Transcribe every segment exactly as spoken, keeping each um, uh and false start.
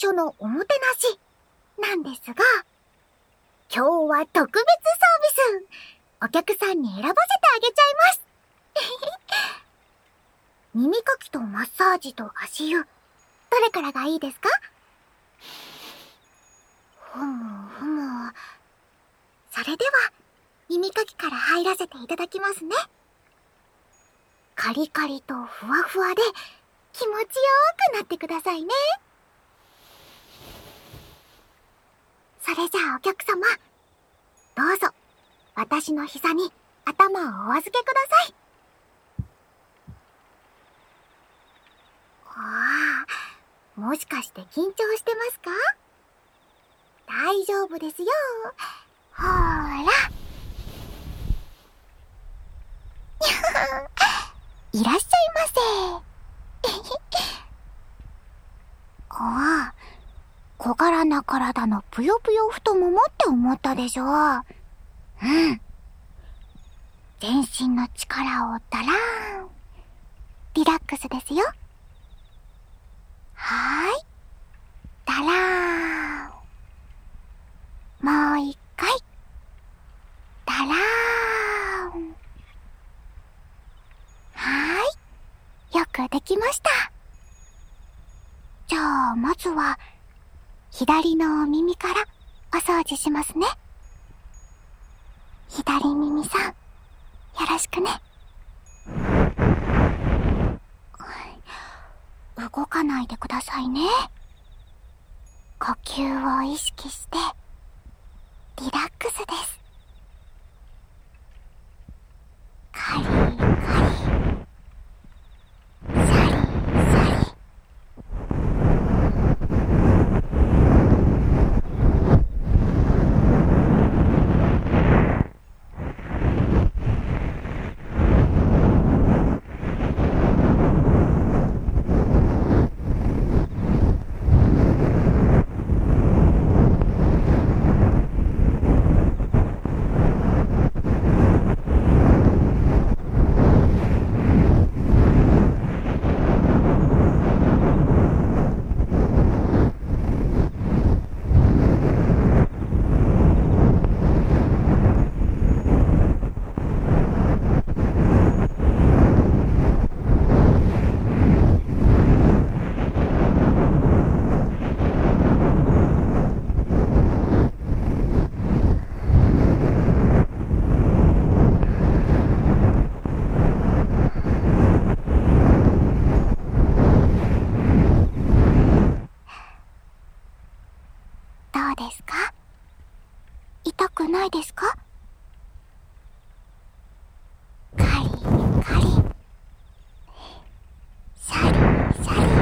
初のおもてなしなんですが、今日は特別サービス、お客さんに選ばせてあげちゃいます。耳かきとマッサージと足湯、どれからがいいですか？ふむふむ。それでは、耳かきから入らせていただきますね。カリカリとふわふわで気持ちよーくなってくださいね。それじゃあお客様、どうぞ私の膝に頭をお預けください。ああ、もしかして緊張してますか？大丈夫ですよ。ほーら。いらっしゃいませ。ああ、小柄な体のぷよぷよ太ももって思ったでしょう。うん。全身の力をだらーん。リラックスですよ。はーい。だらーん。もう一回。だらーん。はーい。よくできました。じゃあ、まずは、左のお耳からお掃除しますね。左耳さん、よろしくね。動かないでくださいね。呼吸を意識して、リラックスです。カリカリ、サリサリ。どうですか？痛くないですか？カリカリ、サリサリ。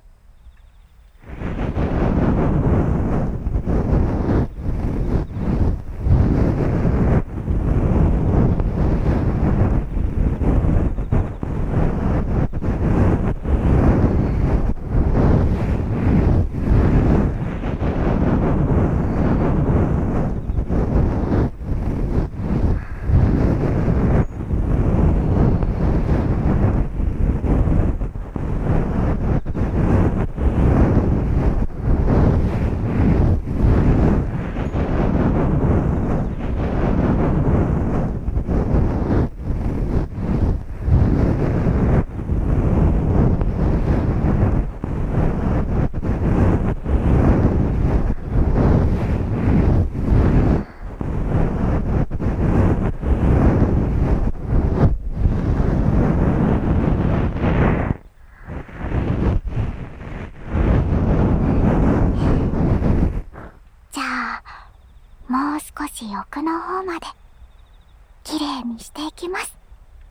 少し奥の方まできれいにしていきます。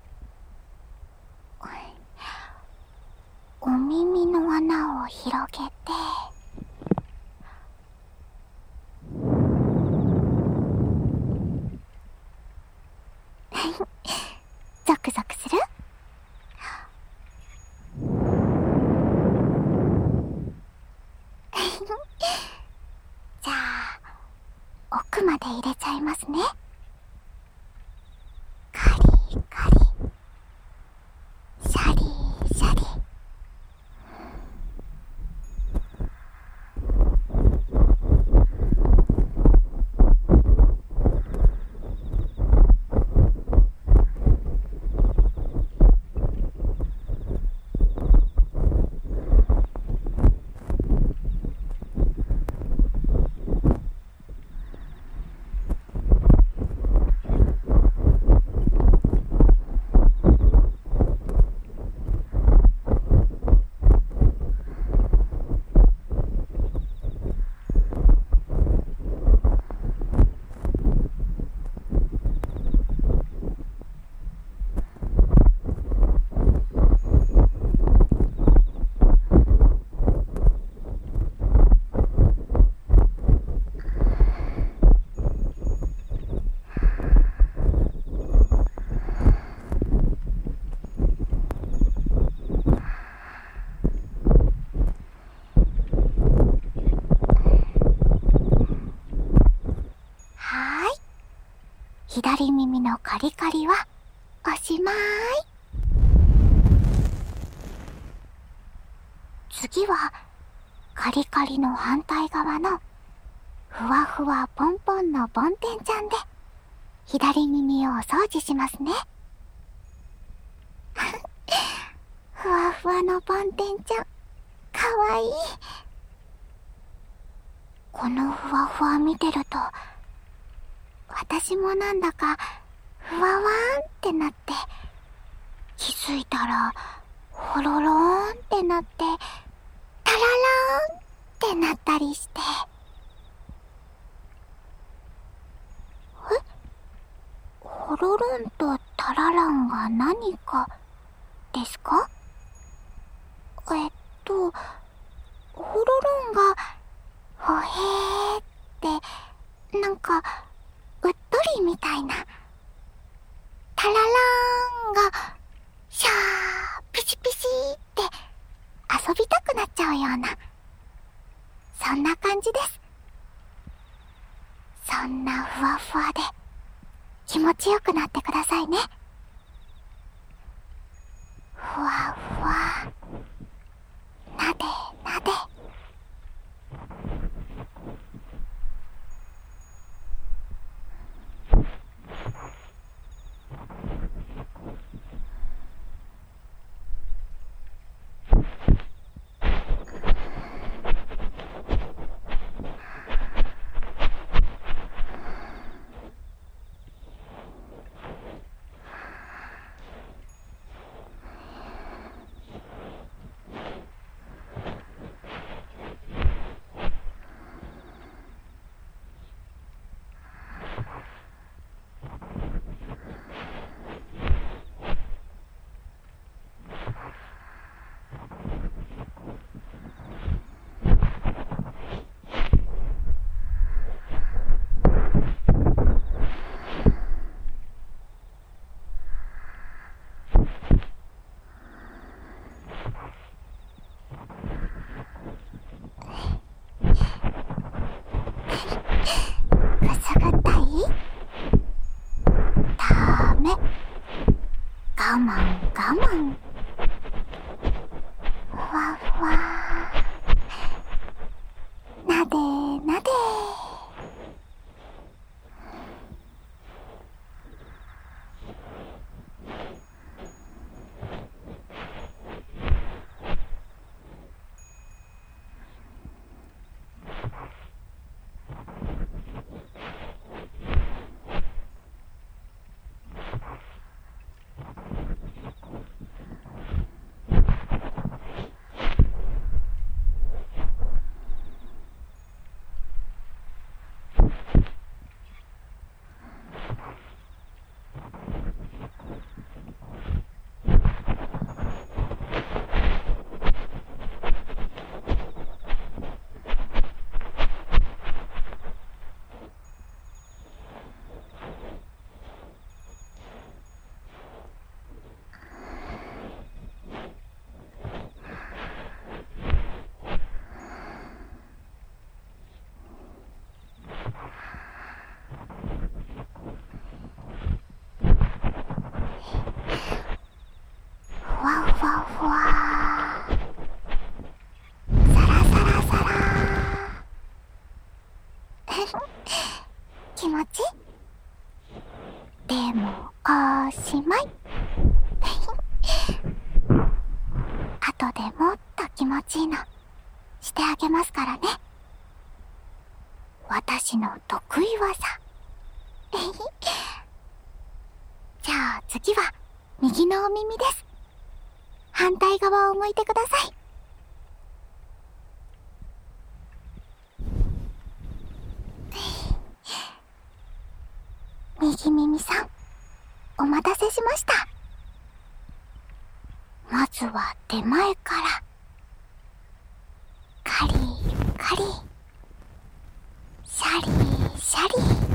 お耳の穴を広げて、ゾクゾクする？じゃあ奥まで入れちゃいますね。カリカリ、シャリシャリ。 次はカリカリの反対側のふわふわポンポンのボンテンちゃんで左耳をお掃除しますね。ふわふわのボンテンちゃん、かわいい。このふわふわ見てると、私もなんだかふわわーんってなって、気づいたらほろろーんってなって、タララーンってなったりして。え？ほろろんとタラランが何かですか？えっと、ほろろんがほへーってなんかうっとりみたいな、タララーンがシャーピシピシって遊びたくなっちゃうような、そんな感じです。そんなふわふわで気持ちよくなってくださいね。ふわふわ、なでなで。我慢我慢、ふわふわ、なでなで。ふわふわふわ、サラサラサラ。気持ちでもおしまい。後でもっと気持ちいいのしてあげますからね。私の得意技。じゃあ次は右のお耳です。反対側を向いてください。右耳さん、お待たせしました。まずは手前から、カリカリ、シャリシャリ。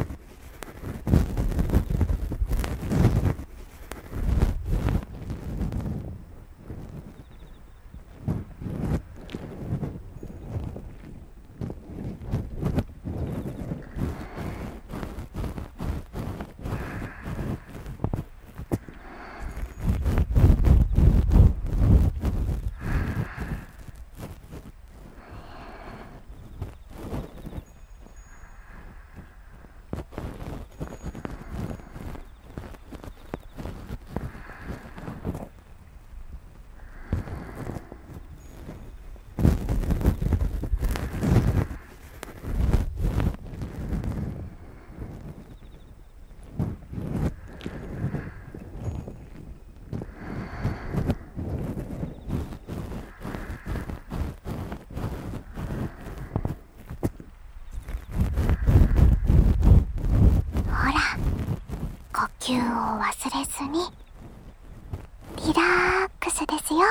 忘れずにリラックスですよ。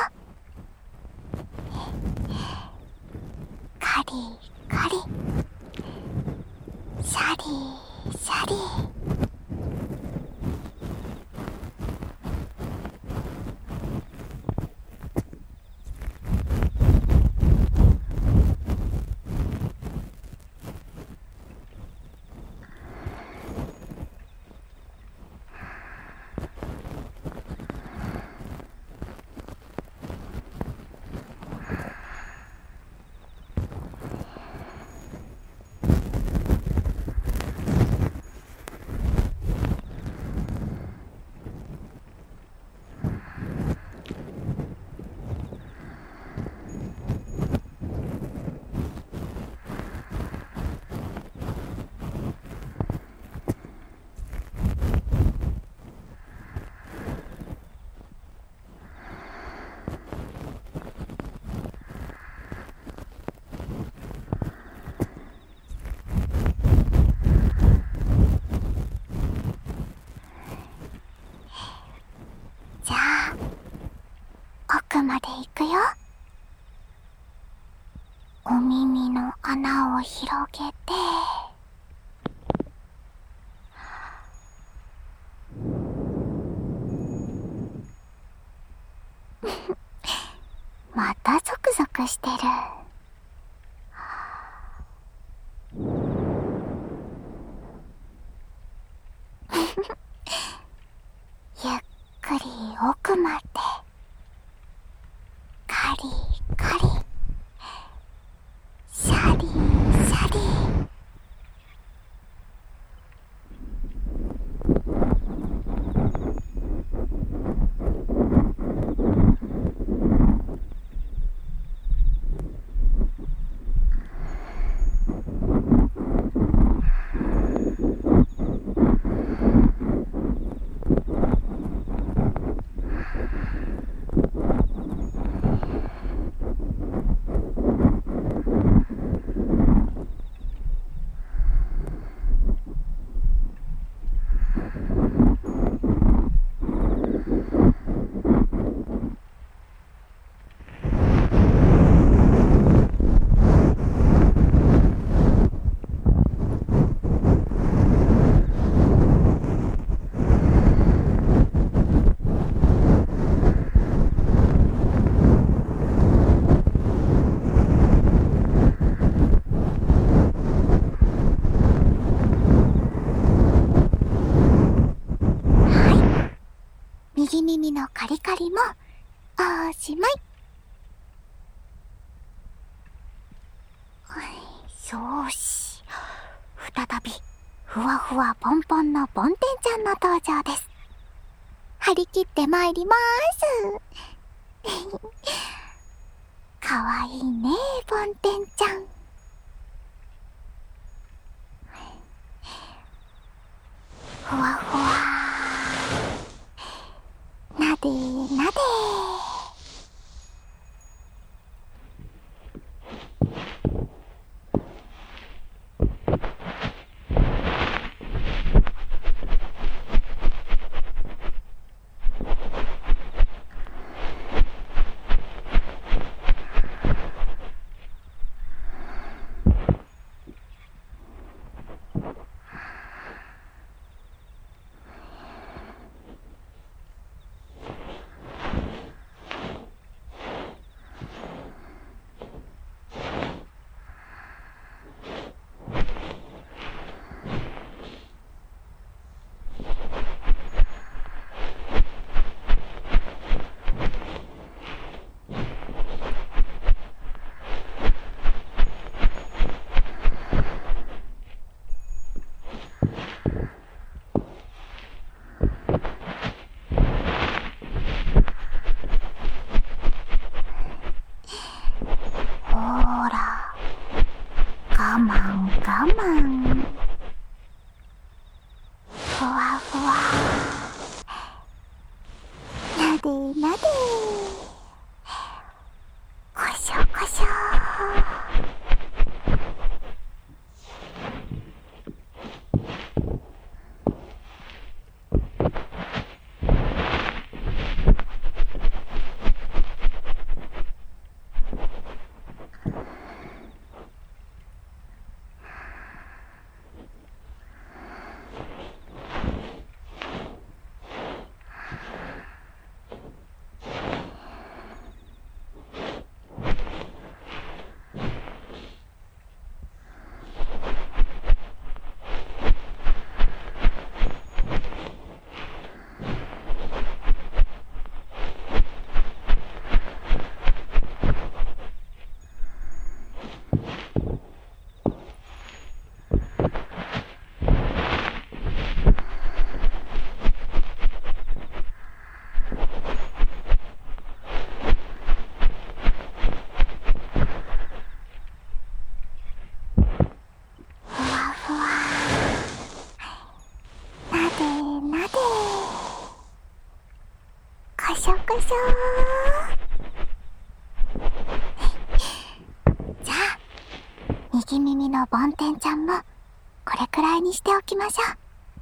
カリカリ、シャリシャリ。じゃあ奥まで行くよ。お耳の穴を広げて、またゾクゾクしてる。ゆっくり奥まで、カリカリ、シャリシャリ。右耳のカリカリもおしまい。よし、再びふわふわポンポンのボンテンちゃんの登場です。張り切ってまいりまーす。かわいいね、ボンテンちゃん。ふわふわ、なでなで。 しょう。じゃあ右耳の梵天ちゃんもこれくらいにしておきましょ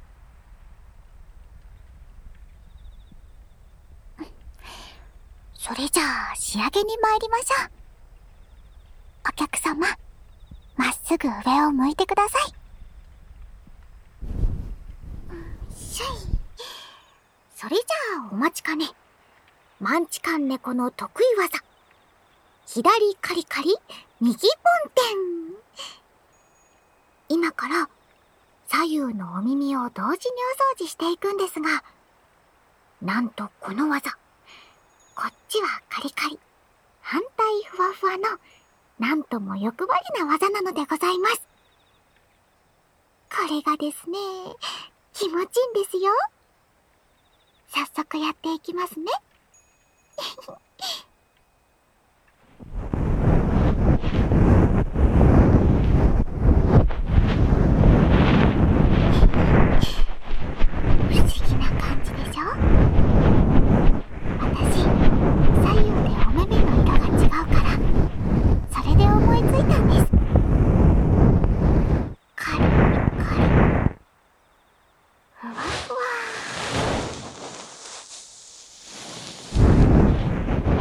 う。それじゃあ仕上げに参りましょう。お客様、まっすぐ上を向いてください。しょい。それじゃあお待ちかね、マンチカン猫の得意技、左カリカリ右梵天。今から左右のお耳を同時にお掃除していくんですが、なんとこの技、こっちはカリカリ、反対ふわふわのなんとも欲張りな技なのでございます。これがですね、気持ちいいんですよ。早速やっていきますね。不思議な感じでしょ？私、左右でお目目の色が違うから、それで思いついたんです。カリカリ、ふわふわ。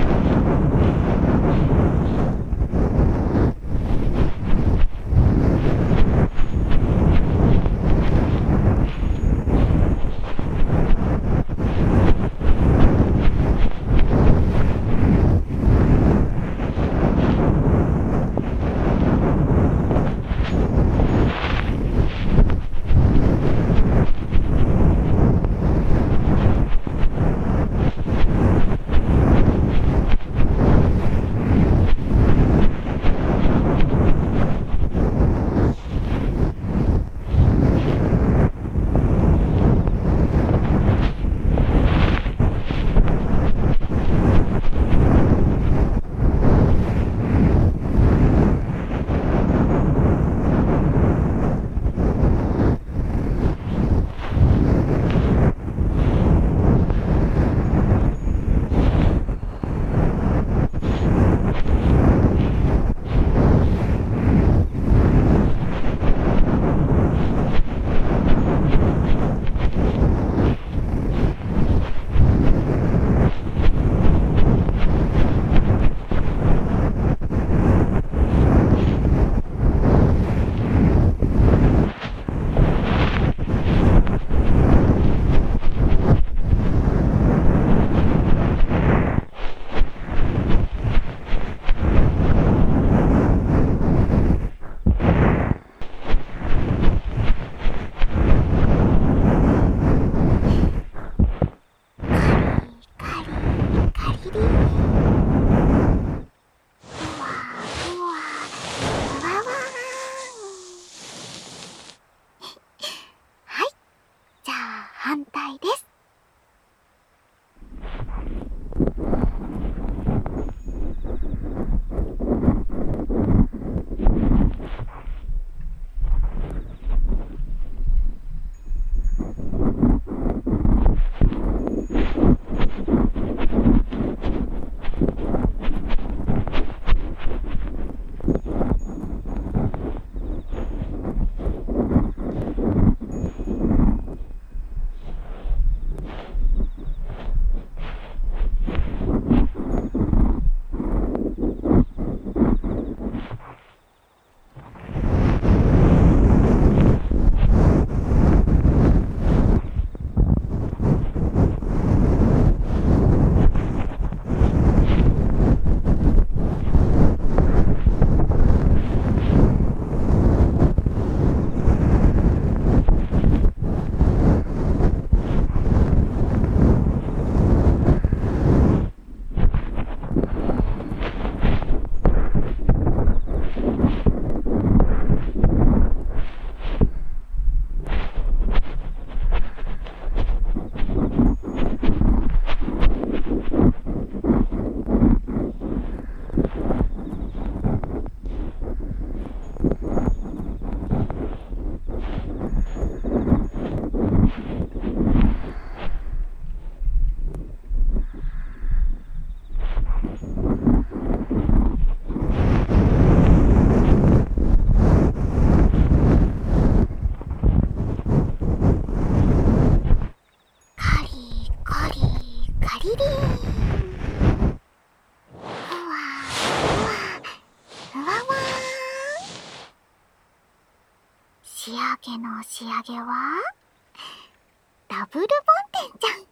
上げの仕上げはダブルボンテンちゃん。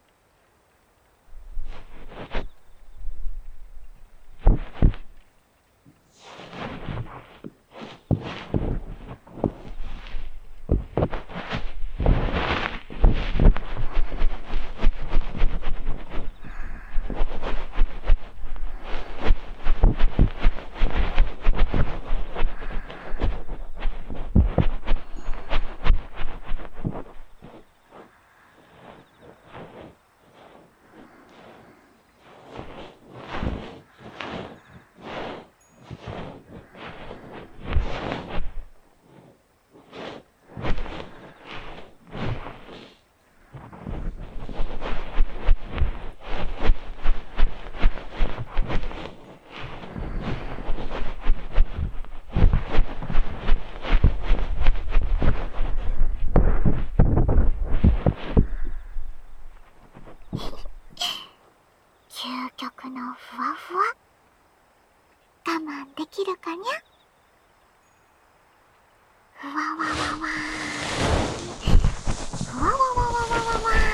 究極のふわふわ、我慢できるかにゃ。ふわわわわー、ふわわわわわわわー。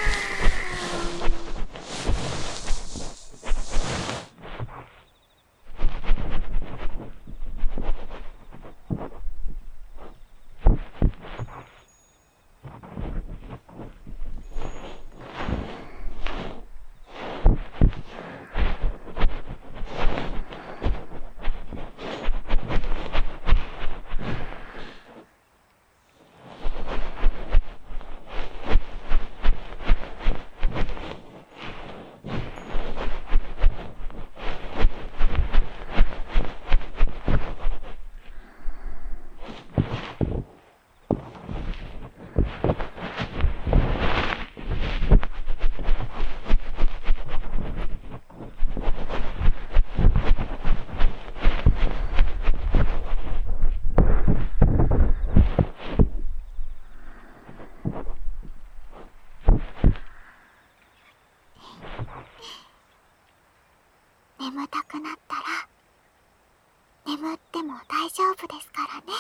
眠たくなったら眠っても大丈夫ですからね。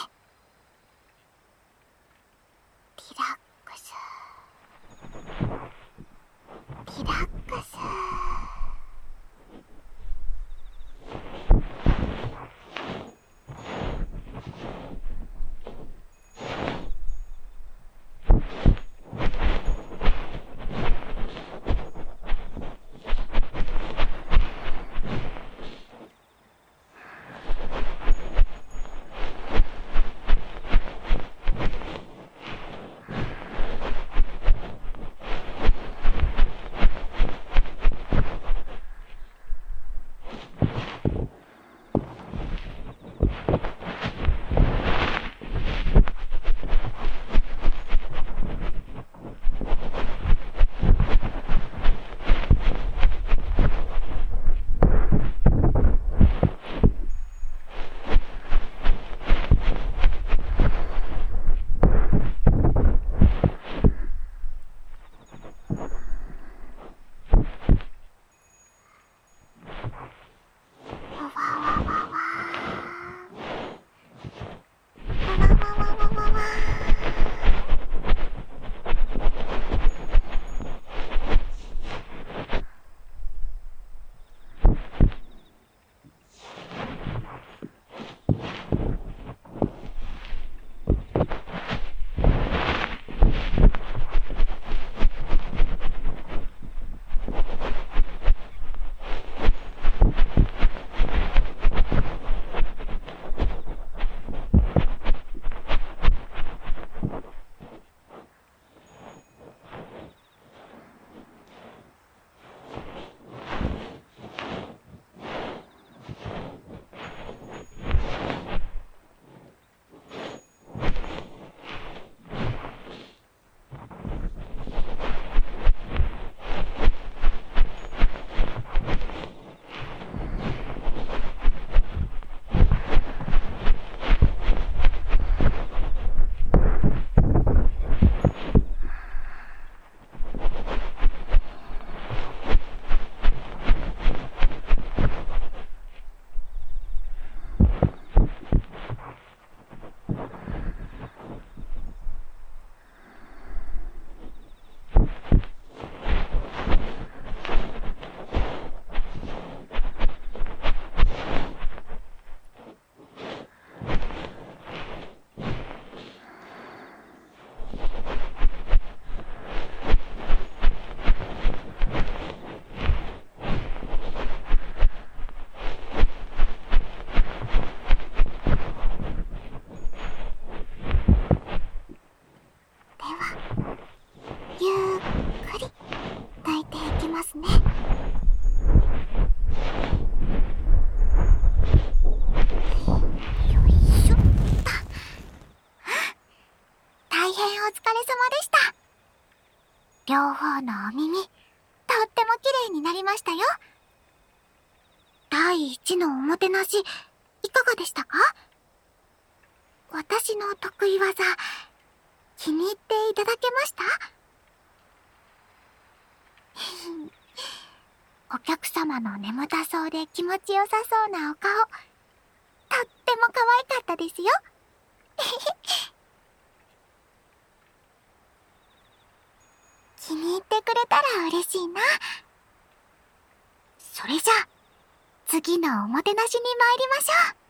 リラックス、リラックス。 両方のお耳、とっても綺麗になりましたよ。第一のおもてなし、いかがでしたか？私の得意技、気に入っていただけました？お客様の眠たそうで気持ちよさそうなお顔、とっても可愛かったですよ。気に入ってくれたら嬉しいな。それじゃあ、次のおもてなしに参りましょう。